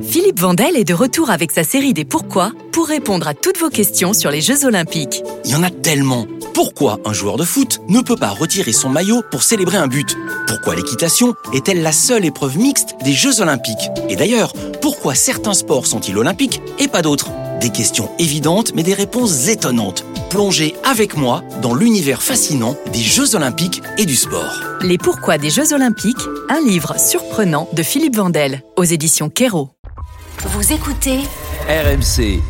Philippe Vandel est de retour avec sa série des Pourquoi pour répondre à toutes vos questions sur les Jeux Olympiques. Il y en a tellement. Pourquoi un joueur de foot ne peut pas retirer son maillot pour célébrer un but ? Pourquoi l'équitation est-elle la seule épreuve mixte des Jeux Olympiques ? Et d'ailleurs, pourquoi certains sports sont-ils olympiques et pas d'autres ? Des questions évidentes mais des réponses étonnantes. Plongez avec moi dans l'univers fascinant des Jeux Olympiques et du sport. Les Pourquoi des Jeux Olympiques, un livre surprenant de Philippe Vandel, aux éditions Kero. Vous écoutez RMC.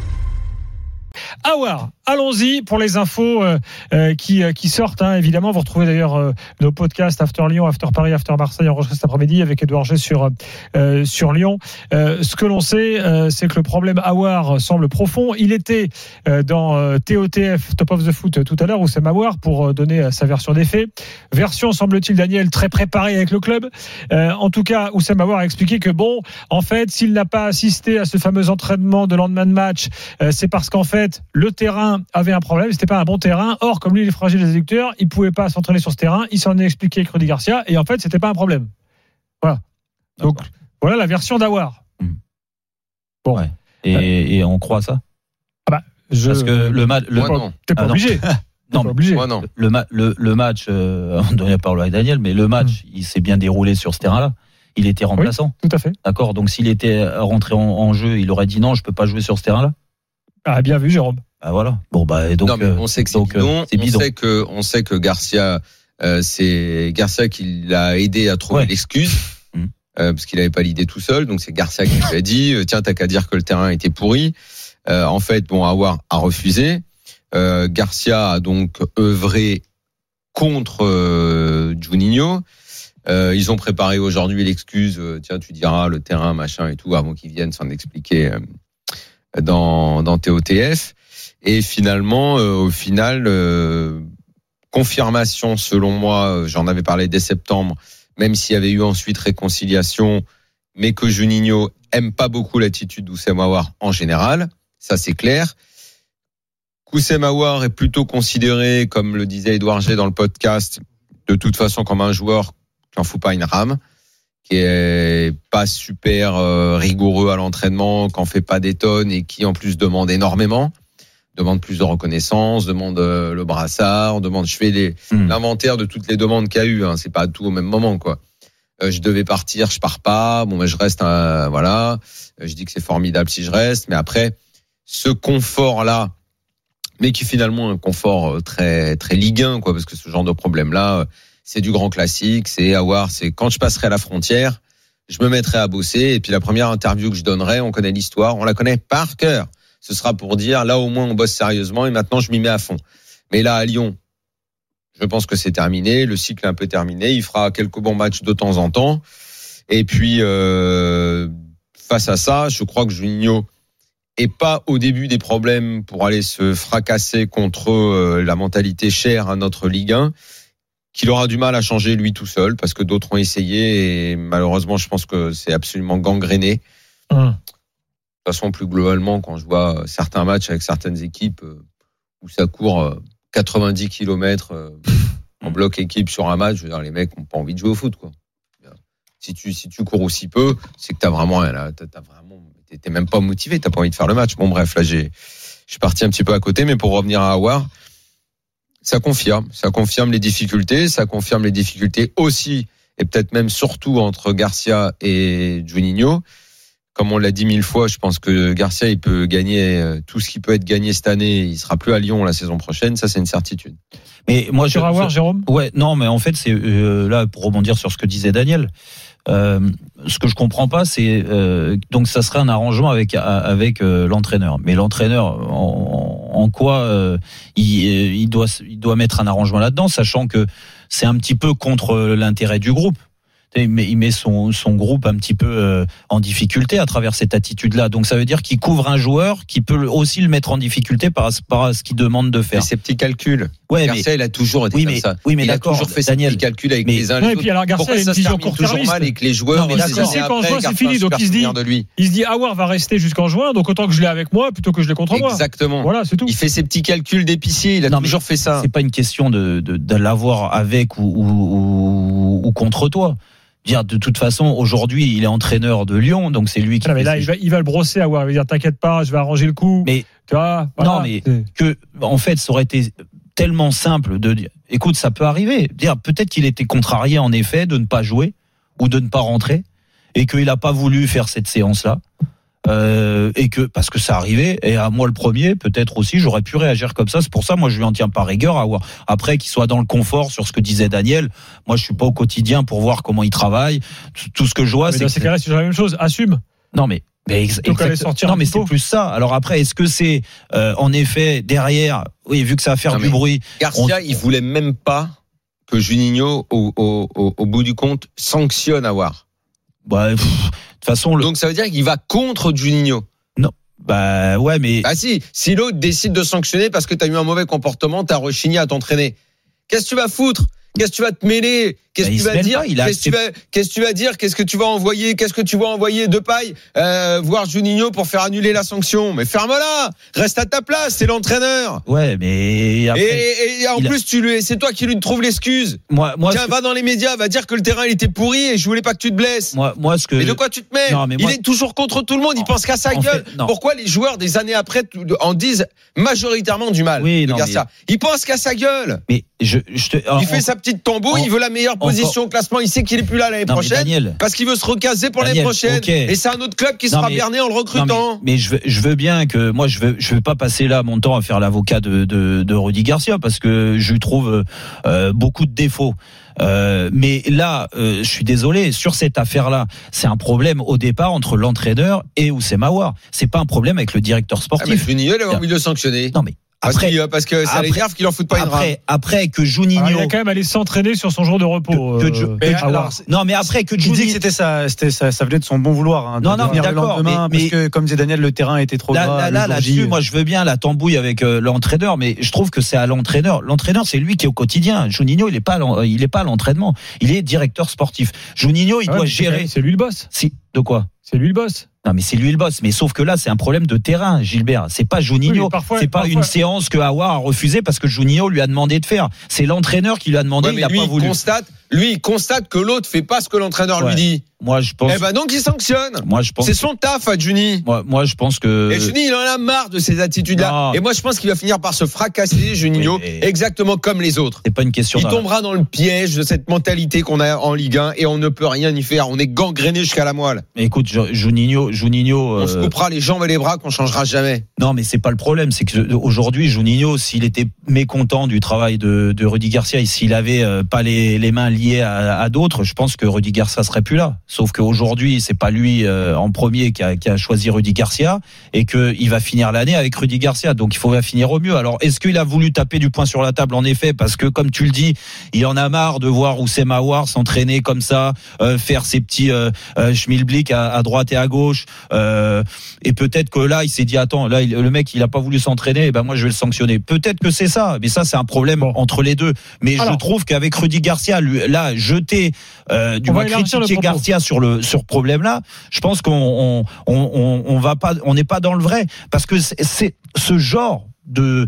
Awar, allons-y pour les infos qui sortent. Évidemment, vous retrouvez d'ailleurs nos podcasts After Lyon, After Paris, After Marseille enregistrés cet après-midi avec Edouard G sur Lyon. Ce que l'on sait, c'est que le problème Awar semble profond. Il était dans TOTF, Top of the Foot, tout à l'heure, Oussem Awar, pour donner sa version des faits. Version, semble-t-il, Daniel, très préparée avec le club. En tout cas, Oussem Awar a expliqué que en fait, s'il n'a pas assisté à ce fameux entraînement de lendemain de match, c'est parce qu'en fait, le terrain avait un problème, c'était pas un bon terrain. Or, comme lui, il est fragile des adducteurs, il pouvait pas s'entraîner sur ce terrain. Il s'en est expliqué avec Rudy Garcia, et en fait, c'était pas un problème. Voilà. Donc, voilà la version d'Awar. Bon. Ouais. Et on croit ça ? Parce que le match. T'es pas obligé. Non, pas obligé. Non. Le match, on devrait parler avec Daniel, mais le match, il s'est bien déroulé sur ce terrain-là. Il était remplaçant. Oui, tout à fait. D'accord. Donc, s'il était rentré en jeu, il aurait dit non, je peux pas jouer sur ce terrain-là. Ah, bien vu, Jérôme. Ah, voilà. Bon, donc. Non, mais on sait que c'est bidon. On sait que Garcia, c'est Garcia qui l'a aidé à trouver l'excuse. Parce qu'il n'avait pas l'idée tout seul. Donc, c'est Garcia qui lui a dit, tiens, t'as qu'à dire que le terrain était pourri. En fait, Awar a refusé. Garcia a donc œuvré contre Juninho. Ils ont préparé aujourd'hui l'excuse, tiens, tu diras le terrain, machin et tout, avant qu'ils viennent s'en expliquer dans TOTF. Et finalement, au final, confirmation selon moi, j'en avais parlé dès septembre, même s'il y avait eu ensuite réconciliation, mais que Juninho aime pas beaucoup l'attitude d'Oussem Awar en général, ça c'est clair. Oussem Awar est plutôt considéré, comme le disait Edouard G dans le podcast, de toute façon comme un joueur qui en fout pas une rame, qui est pas super rigoureux à l'entraînement, qui en fait pas des tonnes et qui en plus demande énormément, demande plus de reconnaissance, demande le brassard, demande, je fais l'inventaire de toutes les demandes qu'il y a eu, c'est pas tout au même moment, quoi. Je devais partir, je pars pas, je reste, voilà, je dis que c'est formidable si je reste, mais après, ce confort-là, mais qui finalement est un confort très, très Ligue 1, quoi, parce que ce genre de problème-là, c'est du grand classique, c'est Awar, c'est quand je passerai la frontière, je me mettrai à bosser, et puis la première interview que je donnerai, on connaît l'histoire, on la connaît par cœur. Ce sera pour dire, là au moins on bosse sérieusement, et maintenant je m'y mets à fond. Mais là à Lyon, je pense que c'est terminé, le cycle est un peu terminé, il fera quelques bons matchs de temps en temps, et puis face à ça, je crois que Juninho est pas au début des problèmes pour aller se fracasser contre la mentalité chère à notre Ligue 1, qu'il aura du mal à changer lui tout seul, parce que d'autres ont essayé, et malheureusement je pense que c'est absolument gangréné. De toute façon, plus globalement, quand je vois certains matchs avec certaines équipes où ça court 90 km en bloc équipe sur un match, je veux dire, les mecs n'ont pas envie de jouer au foot, quoi. Si tu cours aussi peu, c'est que t'es même pas motivé, t'as pas envie de faire le match. Bon, bref, là, je suis parti un petit peu à côté, mais pour revenir à Awar, ça confirme les difficultés, aussi, et peut-être même surtout entre Garcia et Juninho. Comme on l'a dit 1000 fois, je pense que Garcia, il peut gagner tout ce qui peut être gagné cette année. Il sera plus à Lyon la saison prochaine. Ça, c'est une certitude. Mais moi, Jérôme. Ouais, non, mais en fait, c'est là pour rebondir sur ce que disait Daniel. Ce que je comprends pas, c'est donc ça serait un arrangement avec l'entraîneur. Mais l'entraîneur, en quoi il doit mettre un arrangement là-dedans, sachant que c'est un petit peu contre l'intérêt du groupe. Il met son groupe un petit peu en difficulté à travers cette attitude-là. Donc ça veut dire qu'il couvre un joueur qui peut aussi le mettre en difficulté par ce qu'il demande de faire. Mais ces petits calculs. Ouais, Garcia, il a toujours été comme ça. Oui, mais il d'accord, a toujours fait Daniel, ces petits calculs avec les uns et les autres. Et puis alors Garcia, il a une vision court-termiste. Mal et que les joueurs, quand juin, c'est fini. Donc il se dit, Awar va rester jusqu'en juin, donc autant que je l'ai avec moi plutôt que je l'ai contre moi. Exactement. Voilà, c'est tout. Il fait ses petits calculs d'épicier. Il a toujours fait ça. C'est pas une question de l'avoir avec ou contre toi. Dire de toute façon, aujourd'hui, il est entraîneur de Lyon, donc c'est lui qui. Non, mais là, il va le brosser, Aouar. Il va dire t'inquiète pas, je vais arranger le coup. Mais tu vois, voilà, non, mais en fait, ça aurait été tellement simple de dire, écoute, ça peut arriver. Dire peut-être qu'il était contrarié en effet de ne pas jouer ou de ne pas rentrer et qu'il n'a pas voulu faire cette séance-là. Et que parce que ça arrivait, et à moi le premier, peut-être aussi, j'aurais pu réagir comme ça. C'est pour ça, moi, je lui en tiens pas rigueur. Après, qu'il soit dans le confort sur ce que disait Daniel. Moi, je suis pas au quotidien pour voir comment il travaille. Tout ce que je vois, c'est que c'est toujours la même chose. Assume. Non, mais non, mais c'est plus ça. Alors après, est-ce que c'est en effet derrière, oui, vu que ça va faire du bruit. Garcia, il voulait même pas que Juninho, au bout du compte, sanctionne Aouar. Bah, de toute façon, donc ça veut dire qu'il va contre Juninho. Non, bah ouais, mais si l'autre décide de sanctionner parce que t'as eu un mauvais comportement, t'as rechigné à t'entraîner. Qu'est-ce que tu vas foutre? Qu'est-ce que tu vas te mêler? Qu'est-ce que tu vas dire? Qu'est-ce que tu vas dire? Qu'est-ce que tu vas envoyer? Qu'est-ce que tu vas envoyer Depay voir Juninho pour faire annuler la sanction? Mais ferme-la! Reste à ta place, c'est l'entraîneur. Ouais, mais après, et en plus c'est toi qui lui trouves l'excuse. Moi, tiens, va dans les médias, va dire que le terrain il était pourri et je voulais pas que tu te blesses. Moi, mais de quoi tu te mets? Il est toujours contre tout le monde. Il pense qu'à sa gueule. Pourquoi les joueurs des années après en disent majoritairement du mal? Oui, ça. Il pense qu'à sa gueule. Mais il fait sa petite tambouille, il veut la meilleure position au classement, il sait qu'il est plus là l'année prochaine, Daniel, parce qu'il veut se recaser pour l'année prochaine. Et c'est un autre club qui sera berné en le recrutant. Mais je veux bien que moi je veux pas passer là mon temps à faire l'avocat de Rudy Garcia parce que je lui trouve beaucoup de défauts. Mais là, je suis désolé, sur cette affaire-là, c'est un problème au départ entre l'entraîneur et Oussem Aouar. C'est pas un problème avec le directeur sportif. Mais Juninho, il a envie de le sanctionner. Non mais parce que ça l'énerve qu'il en foute pas une rame. Après que Juninho, il a quand même allé s'entraîner sur son jour de repos. Non, mais après que Juninho, dit que ça venait de son bon vouloir. Hein, non, mais d'accord. Parce que comme disait Daniel, le terrain était trop gras. Là-dessus, moi, je veux bien la tambouille avec l'entraîneur, mais je trouve que c'est à l'entraîneur. L'entraîneur, c'est lui qui est au quotidien. Juninho, il est pas à l'entraînement. Il est directeur sportif. Juninho, il doit gérer. C'est lui le boss. Si, de quoi? C'est lui le boss. Non, mais c'est lui le boss. Mais sauf que là, c'est un problème de terrain, Gilbert. C'est pas Juninho. C'est pas une séance que Aouar a refusée parce que Juninho lui a demandé de faire. C'est l'entraîneur qui lui a demandé. Il n'a pas voulu. Il constate que l'autre fait pas ce que l'entraîneur lui dit. Moi, je pense. Donc il sanctionne. Moi, je pense. C'est son taf à Juni. Moi, je pense que. Et Juni, il en a marre de ces attitudes-là. Non. Et moi, je pense qu'il va finir par se fracasser, Juninho, exactement comme les autres. C'est pas une question. Il tombera dans le piège de cette mentalité qu'on a en Ligue 1 et on ne peut rien y faire. On est gangréné jusqu'à la moelle. Mais écoute, Juninho. On se coupera les jambes et les bras qu'on changera jamais. Non, mais c'est pas le problème. C'est que aujourd'hui, Juninho, s'il était mécontent du travail de Rudy Garcia et s'il avait pas les mains liées à d'autres, je pense que Rudy Garcia serait plus là. Sauf qu'aujourd'hui, c'est pas lui en premier qui a choisi Rudy Garcia et qu'il va finir l'année avec Rudy Garcia. Donc il faut finir au mieux. Alors est-ce qu'il a voulu taper du poing sur la table? En effet, parce que comme tu le dis, il en a marre de voir Oussem Aouar s'entraîner comme ça, faire ses petits schmilblick à droite et à gauche. Et peut-être que là, il s'est dit attends, là le mec il a pas voulu s'entraîner, et ben moi je vais le sanctionner. Peut-être que c'est ça, mais ça c'est un problème entre les deux. Mais je trouve qu'avec Rudy Garcia, là jeter du moins critiquer Garcia sur problème-là, je pense qu'on va pas, on n'est pas dans le vrai, parce que c'est ce genre de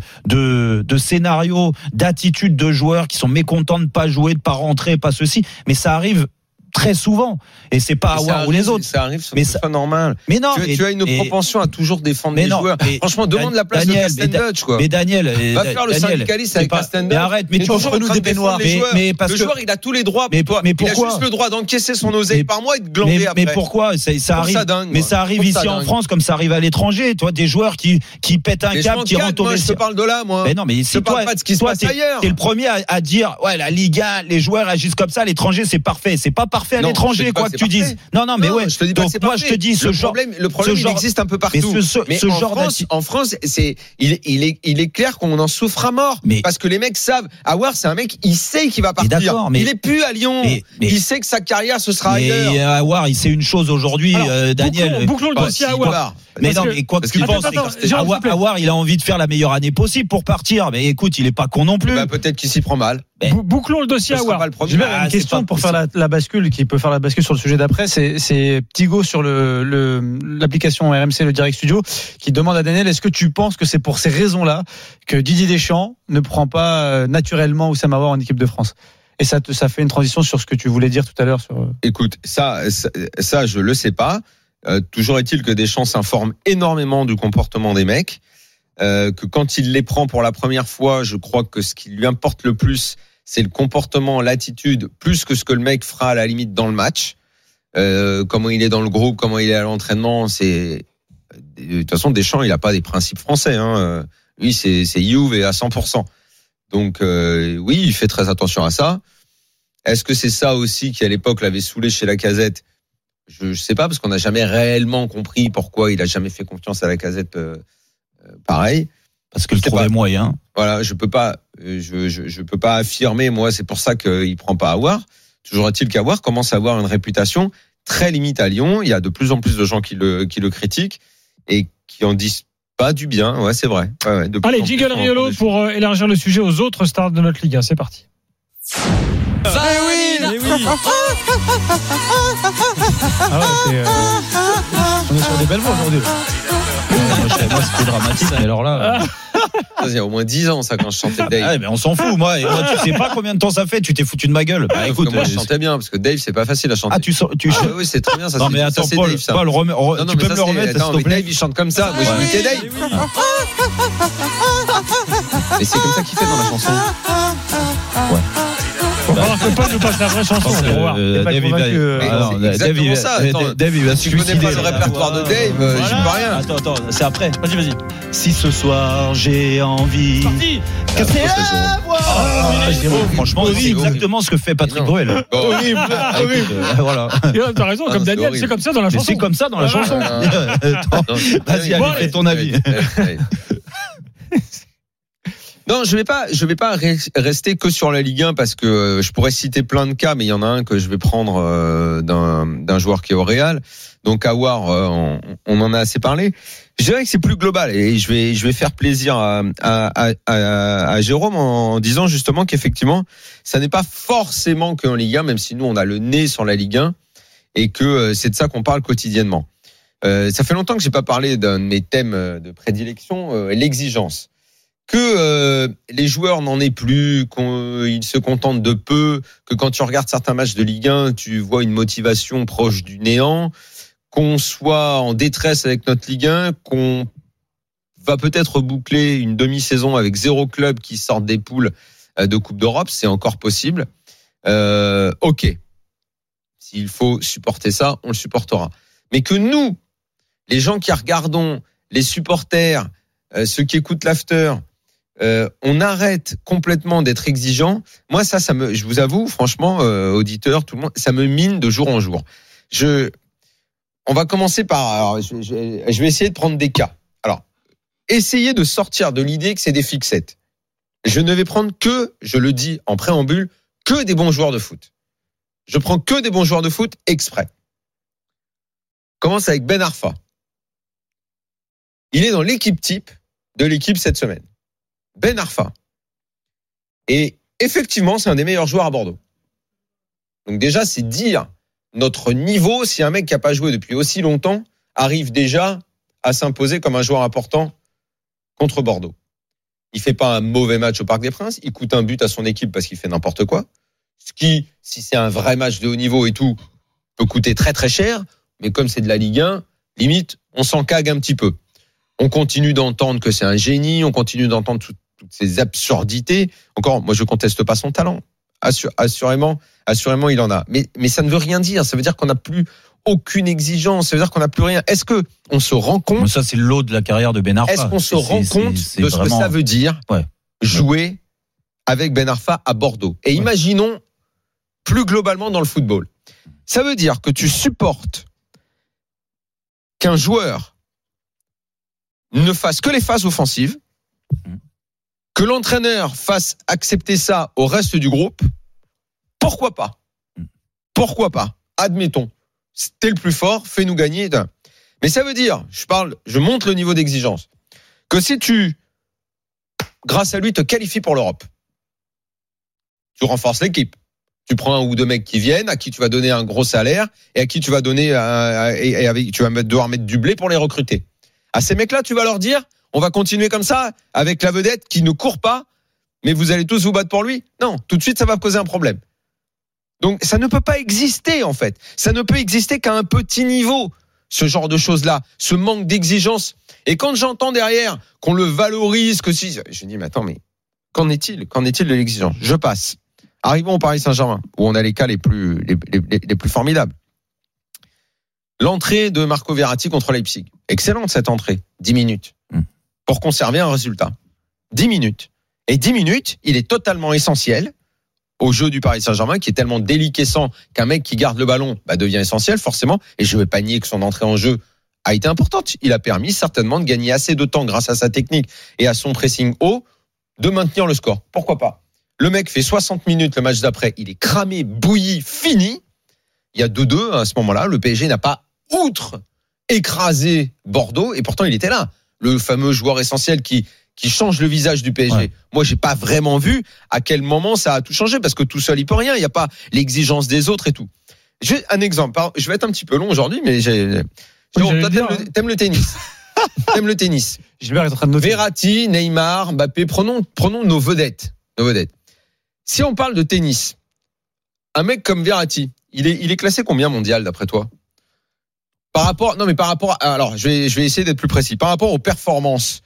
scénario, d'attitude de joueurs qui sont mécontents de pas jouer, de pas rentrer, pas ceci, mais ça arrive très souvent, et c'est pas Aouar ou les autres. Ça arrive, c'est pas normal. Mais non, tu as une propension à toujours défendre les joueurs. Franchement, demande la place de Castendutch, quoi. Mais Daniel, va faire le syndicaliste avec Castendutch. Mais arrête, mais tu toujours nous des baignoires. Mais parce le joueur, il a tous les droits. Mais pourquoi? Il a juste le droit d'encaisser son oseille par mois et de glander après. Mais pourquoi? Ça arrive. Mais ça arrive ici en France comme ça arrive à l'étranger. Toi, des joueurs qui pètent un câble, qui rentrent au vestiaire. Je te parle de là, moi. Mais non, mais je parle pas de ce qui se passe ailleurs. T'es le premier à dire, ouais, la Ligue 1, les joueurs agissent comme ça, l'étranger, c'est parfait. C'est pas parfait à l'étranger, quoi que tu dises. Non, mais ouais. Je te dis pas, donc moi je te dis le problème il existe un peu partout. Mais en France, il est clair qu'on en souffre à mort, parce que les mecs savent. Aouar, c'est un mec, il sait qu'il va partir. Il est plus à Lyon. Il sait que sa carrière ce sera ailleurs. Mais Aouar, il sait une chose aujourd'hui, Daniel. Bouclons le dossier Aouar. Mais non, mais quoi que tu penses, Aouar, il a envie de faire la meilleure année possible pour partir. Mais écoute, il est pas con non plus. Peut-être qu'il s'y prend mal. Bouclons le dossier Aouar. J'ai une question pour faire la bascule, qui peut faire la bascule sur le sujet d'après. C'est Thigo sur l'application RMC, le Direct Studio, qui demande à Daniel, est-ce que tu penses que c'est pour ces raisons-là que Didier Deschamps ne prend pas naturellement Oussem Aouar en équipe de France? Et ça fait une transition sur ce que tu voulais dire tout à l'heure. Écoute, ça, je le sais pas. Toujours est-il que Deschamps s'informe énormément du comportement des mecs. Que quand il les prend pour la première fois, je crois que ce qui lui importe le plus, c'est le comportement, l'attitude, plus que ce que le mec fera à la limite dans le match. Comment il est dans le groupe, comment il est à l'entraînement, c'est de toute façon Deschamps, il a pas des principes français. Lui, c'est Juve et à 100%. Donc oui, il fait très attention à ça. Est-ce que c'est ça aussi qui à l'époque l'avait saoulé chez Lacazette ? Je sais pas, parce qu'on n'a jamais réellement compris pourquoi il a jamais fait confiance à Lacazette. Pareil, parce que le trouvait moyen. Voilà, je peux pas affirmer. Moi, c'est pour ça qu'il prend pas Aouar. Toujours est-il qu'Aouar commence à avoir une réputation très limite à Lyon. Il y a de plus en plus de gens qui le critiquent et qui en disent pas du bien. Ouais, c'est vrai. Ouais, allez, jingle Riolo pour élargir le sujet aux autres stars de notre Ligue 1. C'est parti. Ah ouais, on est sur des belles voix aujourd'hui. Moi, c'était dramatique. Mais alors là, il y a au moins 10 ans, ça, quand je chantais Dave. Ah, mais on s'en fout, moi. Tu sais pas combien de temps ça fait. Tu t'es foutu de ma gueule. Bah, écoute, moi, je chantais bien, parce que Dave, c'est pas facile à chanter. Oui, c'est très bien, ça. Non, mais attends, ça, Paul, Dave, ça. Paul, tu peux me le remettre, s'il te plaît. Dave, il chante comme ça. Moi, j'imitais Dave. Et c'est comme ça qu'il fait dans la chanson. Ouais. Faut voir que Paul nous passe la vraie chanson. Dave, il va se suicider. Tu connais pas le répertoire de Dave, j'y peux rien. Attends, c'est après. Vas-y. Si ce soir j'ai envie. Parti. Franchement, c'est exactement ce que fait Patrick Bruel. Horrible. Voilà. T'as raison, comme Daniel, c'est comme ça dans la chanson. C'est comme ça dans la chanson. Vas-y, allez, fais ton avis. Non, je vais pas rester que sur la Ligue 1 parce que je pourrais citer plein de cas, mais il y en a un que je vais prendre d'un joueur qui est au Real. Donc Aouar, on en a assez parlé. Je dirais que c'est plus global et je vais faire plaisir à Jérôme en disant justement qu'effectivement, ça n'est pas forcément qu'en Ligue 1, même si nous on a le nez sur la Ligue 1 et que c'est de ça qu'on parle quotidiennement. Ça fait longtemps que j'ai pas parlé d'un de mes thèmes de prédilection, l'exigence. Que les joueurs n'en aient plus, qu'ils se contentent de peu, que quand tu regardes certains matchs de Ligue 1, tu vois une motivation proche du néant, qu'on soit en détresse avec notre Ligue 1, qu'on va peut-être boucler une demi-saison avec 0 club qui sortent des poules de Coupe d'Europe, c'est encore possible. Ok, s'il faut supporter ça, on le supportera. Mais que nous, les gens qui regardons, les supporters, ceux qui écoutent l'after, on arrête complètement d'être exigeant. Moi, je vous avoue, franchement, auditeurs, tout le monde, ça me mine de jour en jour. On va commencer par, je vais essayer de prendre des cas. Alors, essayez de sortir de l'idée que c'est des fixettes. Je ne vais prendre que, je le dis en préambule, que des bons joueurs de foot. Je prends que des bons joueurs de foot exprès. Commence avec Ben Arfa. Il est dans l'équipe type de l'équipe cette semaine. Ben Arfa. Et effectivement, c'est un des meilleurs joueurs à Bordeaux. Donc déjà, c'est dire notre niveau si un mec qui n'a pas joué depuis aussi longtemps arrive déjà à s'imposer comme un joueur important contre Bordeaux. Il fait pas un mauvais match au Parc des Princes, il coûte un but à son équipe parce qu'il fait n'importe quoi. Ce qui, si c'est un vrai match de haut niveau et tout, peut coûter très très cher, mais comme c'est de la Ligue 1, limite, on s'en cague un petit peu. On continue d'entendre que c'est un génie, on continue d'entendre toutes ces absurdités. Encore, moi je conteste pas son talent. Assurément, il en a. Mais ça ne veut rien dire. Ça veut dire qu'on n'a plus aucune exigence. Ça veut dire qu'on n'a plus rien. Est-ce que on se rend compte? Ça, c'est l'eau de la carrière de Ben Arfa. Est-ce qu'on se rend compte de ce que ça veut dire jouer avec Ben Arfa à Bordeaux? Et imaginons plus globalement dans le football. Ça veut dire que tu supportes qu'un joueur ne fasse que les phases offensives, que l'entraîneur fasse accepter ça au reste du groupe. Pourquoi pas? Admettons. T'es le plus fort, fais-nous gagner. Mais ça veut dire, je monte le niveau d'exigence, que si tu, grâce à lui, te qualifies pour l'Europe, tu renforces l'équipe. Tu prends un ou deux mecs qui viennent, à qui tu vas donner un gros salaire, et à qui tu vas donner, tu vas devoir mettre du blé pour les recruter. À ces mecs-là, tu vas leur dire, on va continuer comme ça, avec la vedette qui ne court pas, mais vous allez tous vous battre pour lui. Non, tout de suite, ça va causer un problème. Donc ça ne peut pas exister en fait. Ça ne peut exister qu'à un petit niveau, ce genre de choses-là, ce manque d'exigence. Et quand j'entends derrière qu'on le valorise, que si, je dis mais attends, mais qu'en est-il de l'exigence? Je passe. Arrivons au Paris Saint-Germain, où on a les cas les plus formidables. L'entrée de Marco Verratti contre Leipzig. Excellente cette entrée. 10 minutes. Pour conserver un résultat. 10 minutes. Et 10 minutes, il est totalement essentiel au jeu du Paris Saint-Germain, qui est tellement déliquescent qu'un mec qui garde le ballon devient essentiel, forcément. Et je ne vais pas nier que son entrée en jeu a été importante. Il a permis certainement de gagner assez de temps grâce à sa technique et à son pressing haut, de maintenir le score. Pourquoi pas? Le mec fait 60 minutes le match d'après. Il est cramé, bouilli, fini. Il y a 2-2 à ce moment-là. Le PSG n'a pas écrasé Bordeaux, et pourtant il était là. Le fameux joueur essentiel qui change le visage du PSG. Ouais. Moi, j'ai pas vraiment vu à quel moment ça a tout changé, parce que tout seul, il peut rien. Il n'y a pas l'exigence des autres et tout. J'ai un exemple. Je vais être un petit peu long aujourd'hui, mais t'aimes le tennis. T'aimes le tennis. Gilbert est en train de noter. Verratti, Neymar, Mbappé. Prenons nos vedettes. Si on parle de tennis, un mec comme Verratti, il est classé combien mondial d'après toi? Alors, je vais essayer d'être plus précis. Par rapport aux performances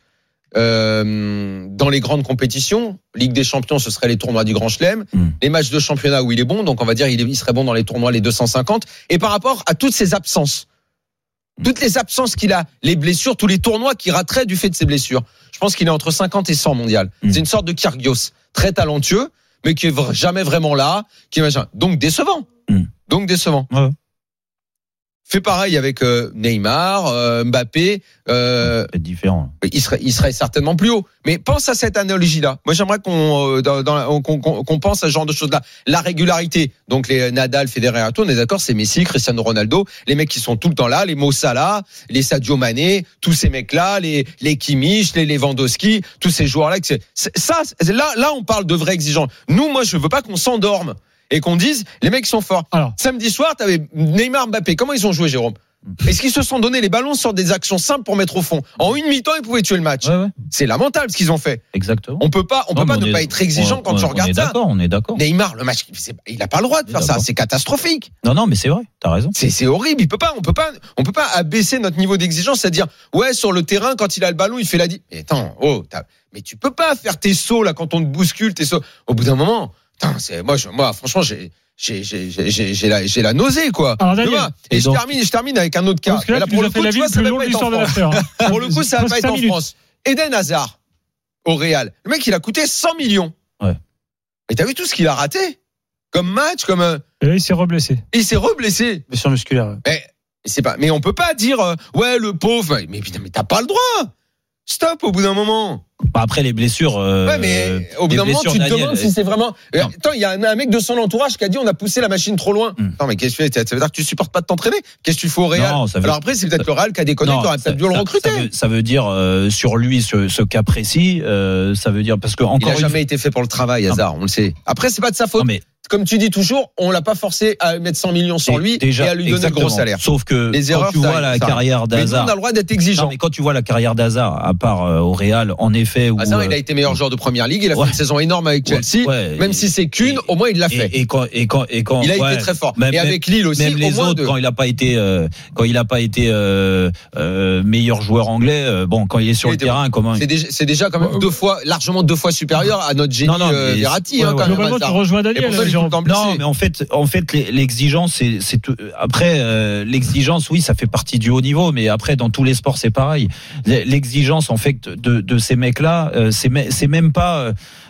dans les grandes compétitions, Ligue des Champions, ce serait les tournois du Grand Chelem, les matchs de championnat où il est bon, donc on va dire il serait bon dans les tournois les 250. Et par rapport à toutes ces absences, toutes les absences qu'il a, les blessures, tous les tournois qu'il raterait du fait de ses blessures, je pense qu'il est entre 50 et 100 mondial. C'est une sorte de Kyrgios, très talentueux, mais qui est jamais vraiment là, donc décevant. Ouais. Fait pareil avec Neymar, Mbappé. C'est différent. Il serait certainement plus haut. Mais pense à cette analogie-là. Moi, j'aimerais qu'on pense à ce genre de choses-là. La régularité. Donc les Nadal, Federer, tout, on est d'accord, c'est Messi, Cristiano Ronaldo, les mecs qui sont tout le temps là, les Mo Salah, les Sadio Mané, tous ces mecs-là, les Kimmich, les Lewandowski, tous ces joueurs-là. Là, on parle de vraie exigence. Nous, moi, je veux pas qu'on s'endorme et qu'on dise les mecs sont forts. Alors, samedi soir, t'avais Neymar, Mbappé. Comment ils ont joué, Jérôme? Est-ce qu'ils se sont donné les ballons sur des actions simples pour mettre au fond? En une mi-temps, ils pouvaient tuer le match. Ouais. C'est lamentable ce qu'ils ont fait. Exactement. On peut pas ne pas être exigeant quand tu regardes ça. On est d'accord. Neymar, le match, il a pas le droit de faire ça. C'est catastrophique. Non, mais c'est vrai. T'as raison. C'est horrible. On peut pas abaisser notre niveau d'exigence, c'est-à-dire, ouais, sur le terrain, quand il a le ballon, il fait la mais attends, mais tu peux pas faire tes sauts, là, quand on te bouscule, tes sauts. Au bout d'un moment, moi, franchement, j'ai la nausée, quoi. Alors, Daniel, je termine avec un autre cas. Là, pour le coup, tu vois, ça va pas être en France. Pour le coup, ça va pas être en France. Eden Hazard, au Real. Le mec, il a coûté 100 millions. Ouais. Mais t'as vu tout ce qu'il a raté? Comme match, comme. Et là, il s'est reblessé. Blessure musculaire. Mais on peut pas dire, ouais, le pauvre. Mais t'as pas le droit. Stop, au bout d'un moment. Après les blessures. Ouais, mais au bout d'un moment, tu te demandes si c'est vraiment. Attends, il y a un mec de son entourage qui a dit on a poussé la machine trop loin. Non, mais qu'est-ce que tu fais? Ça veut dire que tu supportes pas de t'entraîner? Qu'est-ce que tu fais au Real? Alors après, c'est peut-être le Real qui a déconné, tu aurais peut-être dû le recruter. Ça veut dire sur lui, ce cas précis, ça veut dire parce que encore. Il a jamais été fait pour le travail, Hazard, on le sait. Après, c'est pas de sa faute. Comme tu dis toujours, on l'a pas forcé à mettre 100 millions sur lui et à lui donner le gros salaire. Sauf que quand tu vois la carrière d'Hazard, mais nous, on a le droit d'être exigeant. Mais quand tu vois la carrière d'Hazard, à part au Real, en effet, Hazard, il a été meilleur joueur de première ligue, il a fait une saison énorme avec Chelsea, même si c'est qu'une, au moins il l'a fait. Et quand il a été très fort. Et avec Lille aussi, même les autres, quand il a pas été meilleur joueur anglais, quand il est sur le terrain, comment c'est déjà quand même largement deux fois supérieur à notre génie Verratti. Globalement, tu rejoins Daniel. Non, mais en fait, l'exigence, c'est après l'exigence, oui, ça fait partie du haut niveau, mais après dans tous les sports, c'est pareil. L'exigence, en fait, de ces mecs-là, c'est même pas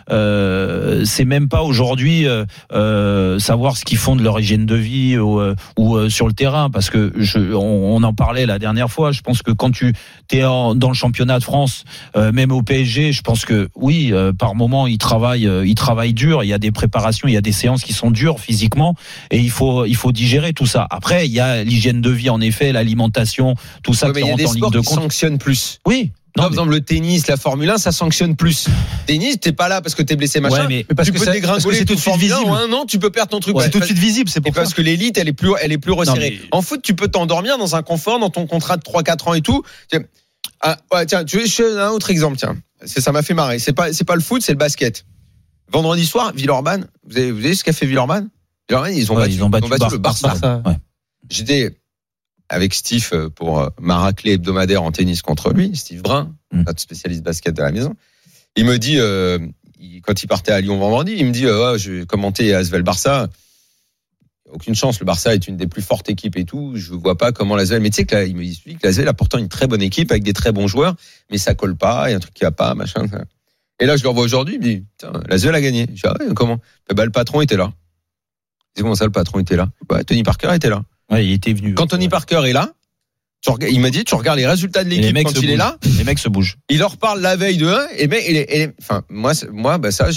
aujourd'hui savoir ce qu'ils font de leur hygiène de vie ou sur le terrain, parce que on en parlait la dernière fois. Je pense que quand tu t'es dans le championnat de France, même au PSG, je pense que oui, par moment ils travaillent dur. Il y a des préparations, il y a des séances qui sont dures physiquement, et il faut digérer tout ça. Après, il y a l'hygiène de vie, en effet, l'alimentation, tout ça qui rentre en ligne de compte. Il y a des sports qui sanctionnent plus. Oui. Par exemple, le tennis, la Formule 1, ça sanctionne plus. Tennis, t'es pas là parce que t'es blessé, machin. Ouais, mais tu peux dégringoler tout de suite visible. En un an, tu peux perdre ton truc. C'est tout de suite visible, c'est pour ça. Parce que l'élite, elle est plus resserrée. En foot, tu peux t'endormir dans un confort, dans ton contrat de 3-4 ans et tout. Tiens, tu veux un autre exemple, tiens. Ça m'a fait marrer. C'est pas le foot, c'est le basket. Vendredi soir, Villeurbanne. Vous avez vu ce qu'a fait Villeurbanne? Genre, ils ont battu le Barça. Ouais. J'étais avec Steve pour ma raclée hebdomadaire en tennis contre lui, Steve Brun, notre spécialiste basket de la maison. Il me dit, quand il partait à Lyon vendredi, il me dit, je vais commenter Asvel Barça. Aucune chance, le Barça est une des plus fortes équipes et tout. Je vois pas comment l'Asvel. Mais tu sais que il me dit que l'Asvel a pourtant une très bonne équipe avec des très bons joueurs, mais ça colle pas, il y a un truc qui va pas, machin. Et là, je le revois aujourd'hui, il me dit, putain, l'Asvel a gagné. Je dis, comment? Le patron était là. Je dis, comment ça, le patron était là? Tony Parker était là. Ouais, il était venu. Quand Tony Parker est là, il m'a dit, tu regardes les résultats de l'équipe quand il est là. Les mecs se bougent. Il leur parle la veille de 1, moi, ça,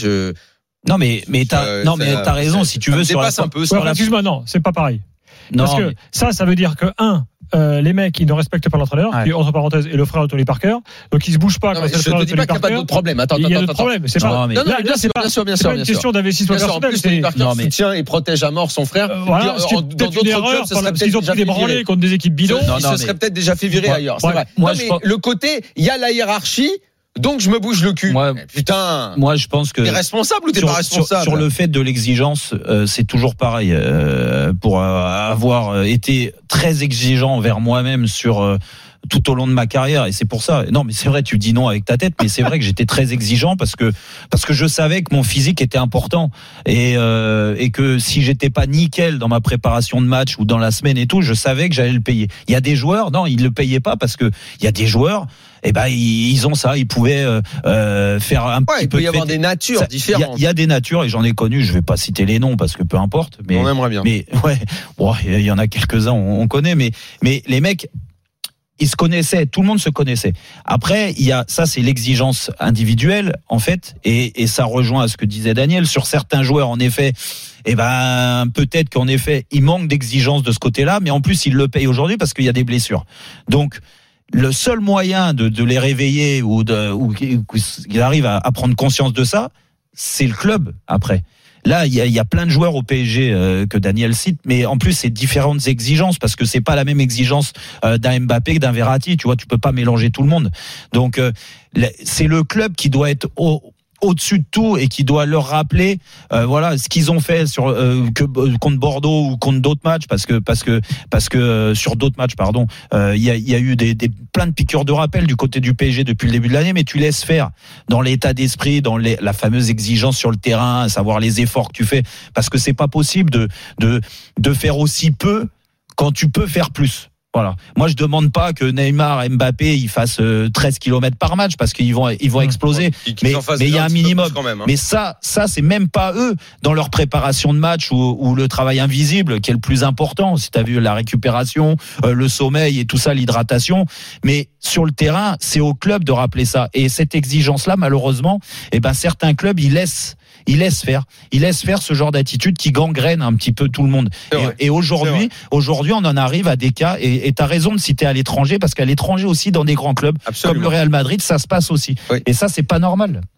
t'as raison, si tu veux, sur la, un peu, excuse-moi, non, c'est pas pareil. Non, parce que ça veut dire que, les mecs, ils ne respectent pas l'entraîneur, qui, entre parenthèses, est le frère de Tony Parker. Donc, ils se bougent pas quand c'est le frère de Tony Parker. Je te dis pas qu'il n'y a pas d'autres problèmes. Il y a d'autres problèmes. C'est pas, bien sûr. C'est pas une question d'investissement personnel. Tony Parker soutient et protège à mort son frère. Voilà, dans d'autres clubs, parce qu'ils ont pris des branlés contre des équipes bidons. Il se serait peut-être déjà fait virer ailleurs. C'est vrai. Mais le côté, il y a la hiérarchie. Donc je me bouge le cul. Putain. Moi je pense que t'es responsable ou t'es pas responsable. Sur le fait de l'exigence, c'est toujours pareil. Pour avoir été très exigeant envers moi-même sur tout au long de ma carrière, et c'est pour ça. Non, mais c'est vrai, tu dis non avec ta tête, mais c'est vrai que j'étais très exigeant parce que je savais que mon physique était important et que si j'étais pas nickel dans ma préparation de match ou dans la semaine et tout, je savais que j'allais le payer. Il y a des joueurs, non, ils le payaient pas parce que il y a des joueurs. Ils ont ça, ils pouvaient faire un petit peu. Il peut y avoir des natures différentes. Il y a des natures et j'en ai connu. Je vais pas citer les noms parce que peu importe. Mais on aimerait bien. Mais ouais, il y en a quelques-uns, on connaît. Mais les mecs, ils se connaissaient. Tout le monde se connaissait. Après, ça, c'est l'exigence individuelle en fait, et ça rejoint à ce que disait Daniel sur certains joueurs. En effet, peut-être qu'en effet, il manque d'exigence de ce côté-là, mais en plus, ils le payent aujourd'hui parce qu'il y a des blessures. Donc le seul moyen de les réveiller ou qu'ils arrivent à prendre conscience de ça, c'est le club après. Là, il y a plein de joueurs au PSG que Daniel cite, mais en plus c'est différentes exigences parce que c'est pas la même exigence d'un Mbappé que d'un Verratti. Tu vois, tu peux pas mélanger tout le monde. Donc c'est le club qui doit être au-dessus de tout et qui doit leur rappeler ce qu'ils ont fait contre Bordeaux ou contre d'autres matchs parce que sur d'autres matchs il y a eu plein de piqûres de rappel du côté du PSG depuis le début de l'année, mais tu laisses faire dans l'état d'esprit, dans la fameuse exigence sur le terrain, savoir les efforts que tu fais, parce que c'est pas possible de faire aussi peu quand tu peux faire plus. Voilà. Moi, je demande pas que Neymar et Mbappé ils fassent 13 km par match parce qu'ils vont exploser. Mais il y a un minimum. Même, hein. Mais ça, c'est même pas eux dans leur préparation de match ou le travail invisible qui est le plus important. Si tu as vu la récupération, le sommeil et tout ça, l'hydratation. Mais sur le terrain, c'est au club de rappeler ça. Et cette exigence-là, malheureusement, certains clubs, ils laissent faire ce genre d'attitude qui gangrène un petit peu tout le monde. Et aujourd'hui, on en arrive à des cas, et t'as raison de citer à l'étranger, parce qu'à l'étranger aussi, dans des grands clubs, comme le Real Madrid, ça se passe aussi. Oui. Et ça, c'est pas normal.